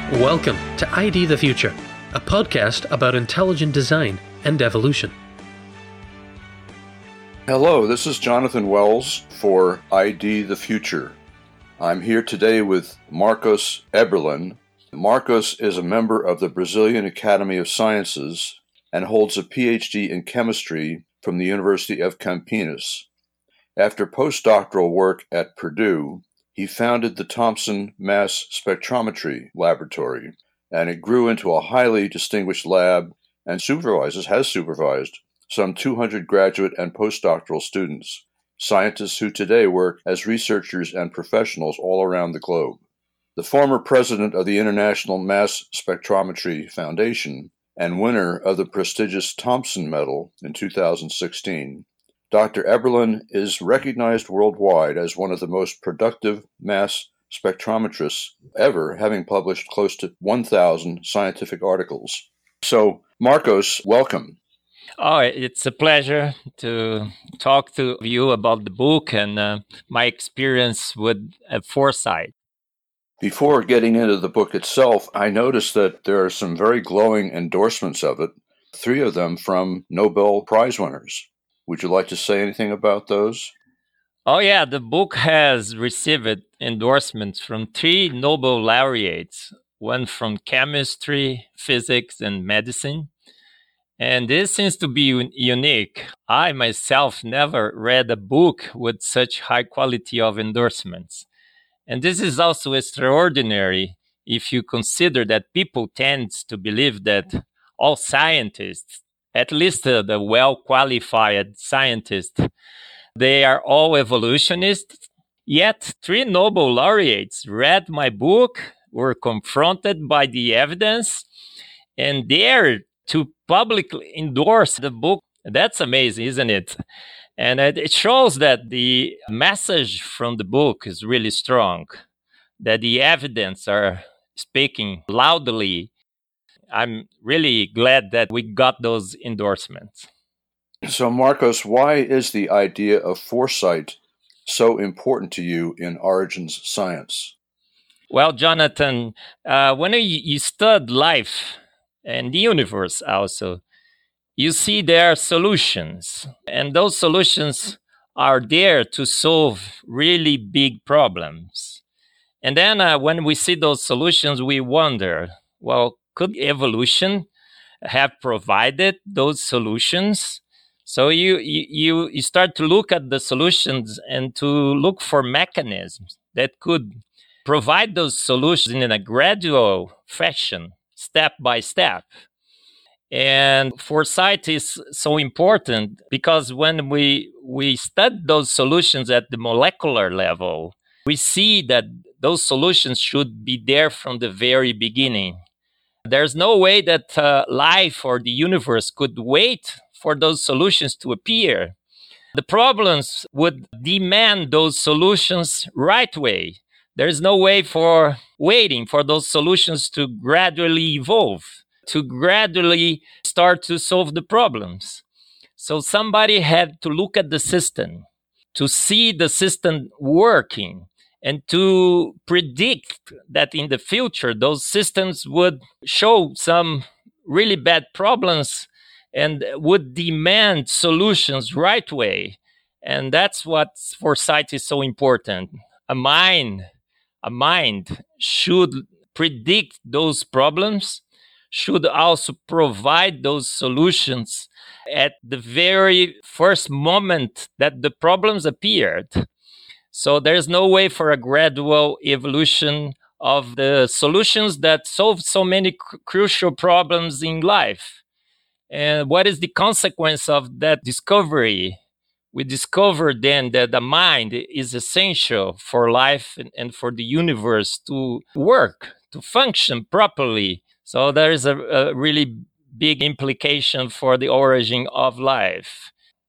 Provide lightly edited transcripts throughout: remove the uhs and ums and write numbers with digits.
Welcome to ID the Future, a podcast about intelligent design and evolution. Hello, this is Jonathan Wells for ID the Future. I'm here today with Marcos Eberlin. Marcos is a member of the Brazilian Academy of Sciences and holds a PhD in chemistry from the University of Campinas. After postdoctoral work at Purdue, he founded the Thomson Mass Spectrometry Laboratory, and it grew into a highly distinguished lab and has supervised some 200 graduate and postdoctoral students, scientists who today work as researchers and professionals all around the globe. The former president of the International Mass Spectrometry Foundation and winner of the prestigious Thomson Medal in 2016, Dr. Eberlin is recognized worldwide as one of the most productive mass spectrometrists ever, having published close to 1,000 scientific articles. So, Marcos, welcome. Oh, it's a pleasure to talk to you about the book and my experience with Foresight. Before getting into the book itself, I noticed that there are some very glowing endorsements of it, 3 of them from Nobel Prize winners. Would you like to say anything about those? Oh, yeah. The book has received endorsements from 3 Nobel laureates, one from chemistry, physics, and medicine. And this seems to be unique. I myself never read a book with such high quality of endorsements. And this is also extraordinary if you consider that people tend to believe that all scientists, at least the well-qualified scientists, they are all evolutionists. Yet 3 Nobel laureates read my book, were confronted by the evidence, and dared to publicly endorse the book. That's amazing, isn't it? And it shows that the message from the book is really strong, that the evidence are speaking loudly. I'm really glad that we got those endorsements. So, Marcos, why is the idea of foresight so important to you in Origins Science? Well, Jonathan, when you study life and the universe also, you see there are solutions, and those solutions are there to solve really big problems. And then when we see those solutions, we wonder, well, could evolution have provided those solutions? So you start to look at the solutions and to look for mechanisms that could provide those solutions in a gradual fashion, step by step. And foresight is so important because when we study those solutions at the molecular level, we see that those solutions should be there from the very beginning. There's no way that life or the universe could wait for those solutions to appear. The problems would demand those solutions right away. There's no way for waiting for those solutions to gradually evolve, to gradually start to solve the problems. So somebody had to look at the system, to see the system working, and to predict that in the future, those systems would show some really bad problems and would demand solutions right away. And that's what foresight is so important. A mind should predict those problems, should also provide those solutions at the very first moment that the problems appeared. So there's no way for a gradual evolution of the solutions that solve so many crucial problems in life. And what is the consequence of that discovery? We discovered then that the mind is essential for life and for the universe to work, to function properly. So there is a really big implication for the origin of life.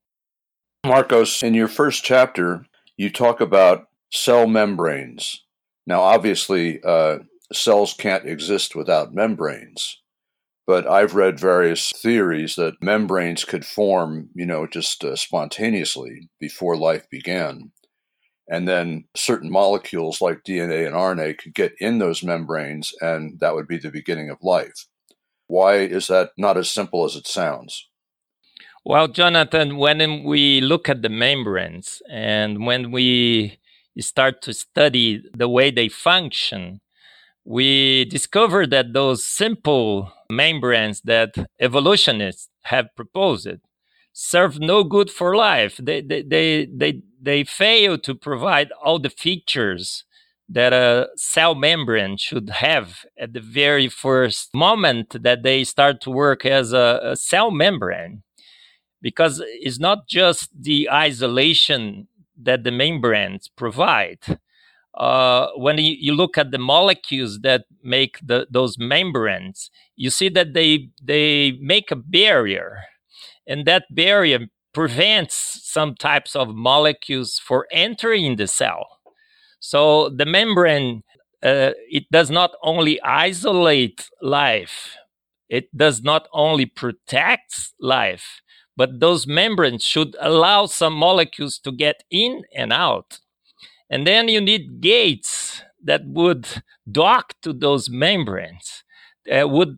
Marcos, in your first chapter, you talk about cell membranes. Now, obviously, cells can't exist without membranes, but I've read various theories that membranes could form, just spontaneously before life began. and then certain molecules like DNA and RNA could get in those membranes, and that would be the beginning of life. Why is that not as simple as it sounds? Well, Jonathan, when we look at the membranes and when we start to study the way they function, we discover that those simple membranes that evolutionists have proposed serve no good for life. They fail to provide all the features that a cell membrane should have at the very first moment that they start to work as a cell membrane. Because it's not just the isolation that the membranes provide. When you look at the molecules that make those membranes, you see that they make a barrier, and that barrier prevents some types of molecules for entering the cell. So the membrane, it does not only isolate life, it does not only protect life, but those membranes should allow some molecules to get in and out. And then you need gates that would dock to those membranes, would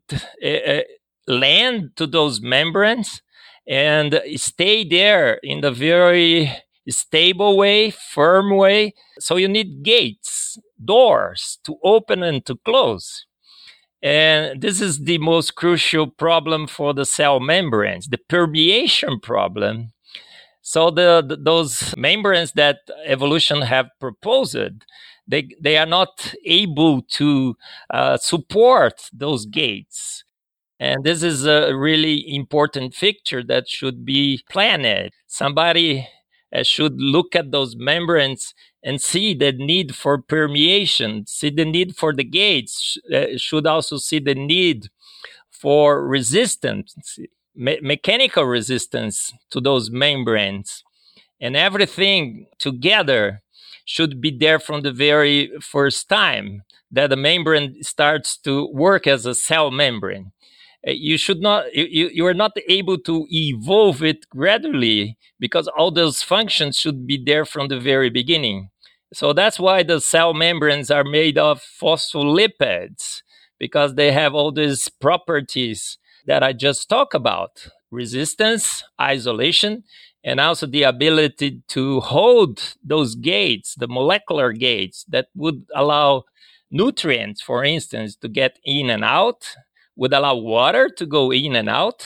land to those membranes and stay there in the very stable way, firm way. So you need gates, doors to open and to close. And this is the most crucial problem for the cell membranes, the permeation problem. So those membranes that evolution have proposed, they are not able to support those gates. And this is a really important feature that should be planned. Somebody should look at those membranes and see the need for permeation, see the need for the gates, should also see the need for resistance, mechanical resistance to those membranes. And everything together should be there from the very first time that the membrane starts to work as a cell membrane. You are not able to evolve it gradually because all those functions should be there from the very beginning. So that's why the cell membranes are made of phospholipids, because they have all these properties that I just talked about: resistance, isolation, and also the ability to hold those gates, the molecular gates that would allow nutrients, for instance, to get in and out, would allow water to go in and out.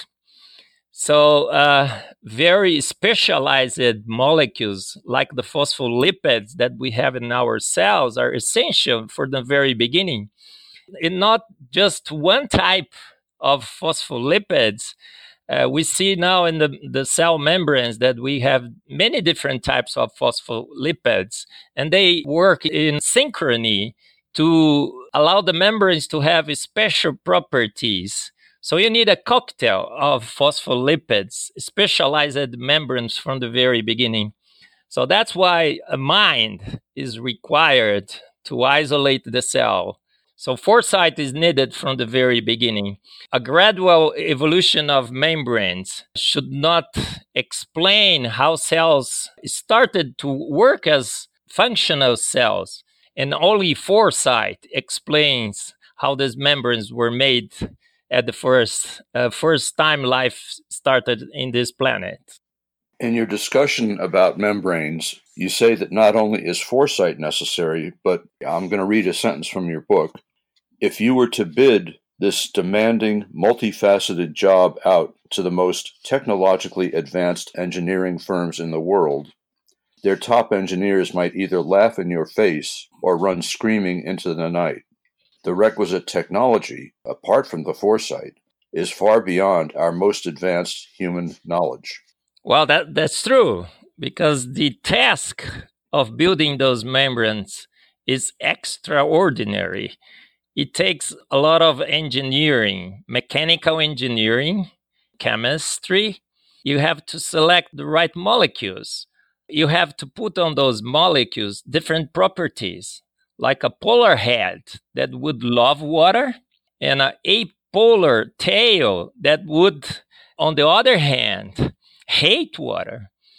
So very specialized molecules like the phospholipids that we have in our cells are essential for the very beginning. And not just one type of phospholipids. We see now in the cell membranes that we have many different types of phospholipids, and they work in synchrony to allow the membranes to have special properties. So you need a cocktail of phospholipids, specialized membranes from the very beginning. So that's why a mind is required to isolate the cell. So foresight is needed from the very beginning. A gradual evolution of membranes should not explain how cells started to work as functional cells. And only foresight explains how these membranes were made at the first time life started in this planet. In your discussion about membranes, you say that not only is foresight necessary, but I'm going to read a sentence from your book. If you were to bid this demanding, multifaceted job out to the most technologically advanced engineering firms in the world, their top engineers might either laugh in your face or run screaming into the night. The requisite technology, apart from the foresight, is far beyond our most advanced human knowledge. Well, that's true, because the task of building those membranes is extraordinary. It takes a lot of engineering, mechanical engineering, chemistry. You have to select the right molecules. You have to put on those molecules different properties, like a polar head that would love water and an apolar tail that would, on the other hand, hate water.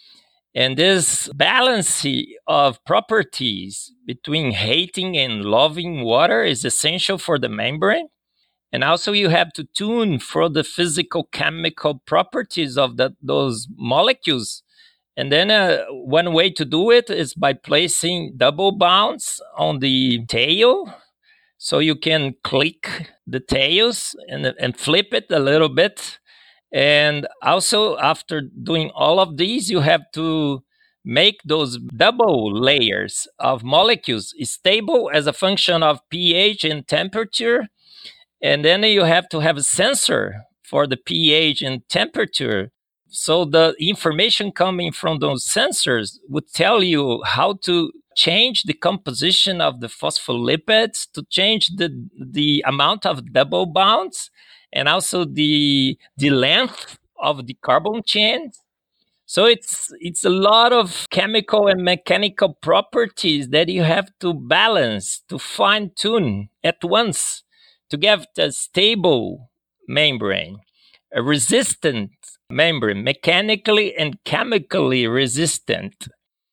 And this balance of properties between hating and loving water is essential for the membrane. And also you have to tune for the physical chemical properties of those molecules. And then one way to do it is by placing double bonds on the tail. So you can click the tails and flip it a little bit. And also, after doing all of these, you have to make those double layers of molecules stable as a function of pH and temperature. And then you have to have a sensor for the pH and temperature. So the information coming from those sensors would tell you how to change the composition of the phospholipids, to change the amount of double bonds, and also the length of the carbon chains. So it's a lot of chemical and mechanical properties that you have to balance, to fine-tune at once to get a stable membrane, a resistant membrane, mechanically and chemically resistant.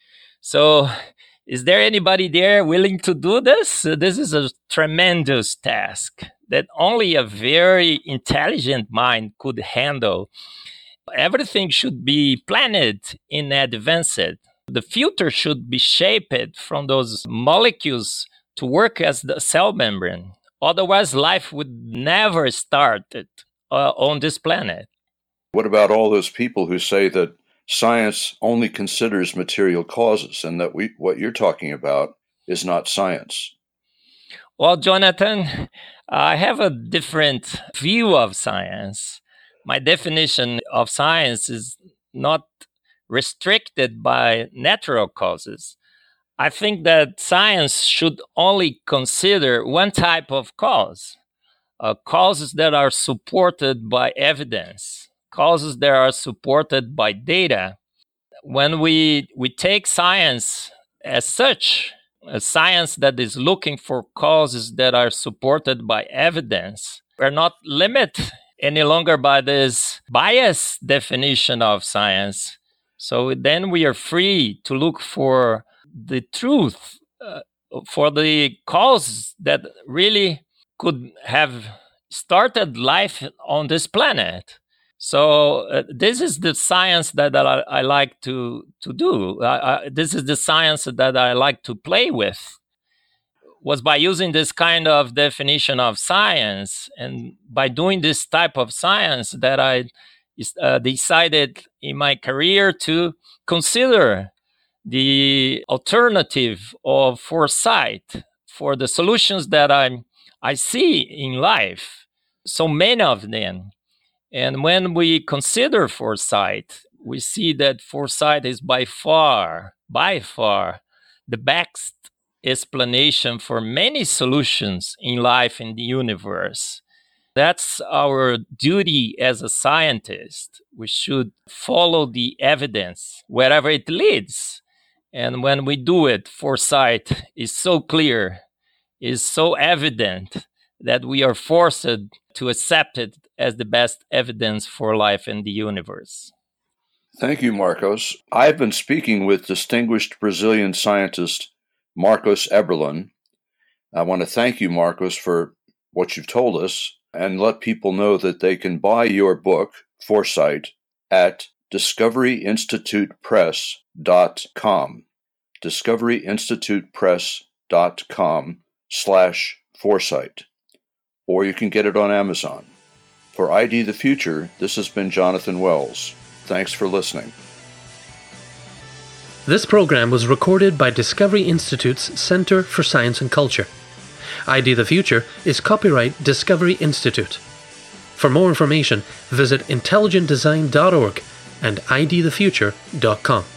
So is there anybody there willing to do this? This is a tremendous task that only a very intelligent mind could handle. Everything should be planned in advance. The filter should be shaped from those molecules to work as the cell membrane. Otherwise, life would never start on this planet. What about all those people who say that science only considers material causes and that what you're talking about is not science? Well, Jonathan, I have a different view of science. My definition of science is not restricted by natural causes. I think that science should only consider one type of cause, causes that are supported by evidence, causes that are supported by data. When we take science as such, a science that is looking for causes that are supported by evidence, we're not limited any longer by this biased definition of science. So then we are free to look for the truth, for the cause that really could have started life on this planet. So this is the science that I like to do. This is the science that I like to play with. Was by using this kind of definition of science and by doing this type of science that I decided in my career to consider the alternative of foresight for the solutions that I see in life, so many of them. And when we consider foresight, we see that foresight is by far the best explanation for many solutions in life and the universe. That's our duty as a scientist. We should follow the evidence wherever it leads. And when we do it, foresight is so clear, is so evident that we are forced to accept it as the best evidence for life in the universe. Thank you, Marcos. I've been speaking with distinguished Brazilian scientist Marcos Eberlin. I want to thank you, Marcos, for what you've told us and let people know that they can buy your book, Foresight, at discoveryinstitutepress.com. discoveryinstitutepress.com/foresight. Or you can get it on Amazon. For ID the Future, this has been Jonathan Wells. Thanks for listening. This program was recorded by Discovery Institute's Center for Science and Culture. ID the Future is copyright Discovery Institute. For more information, visit intelligentdesign.org and idthefuture.com.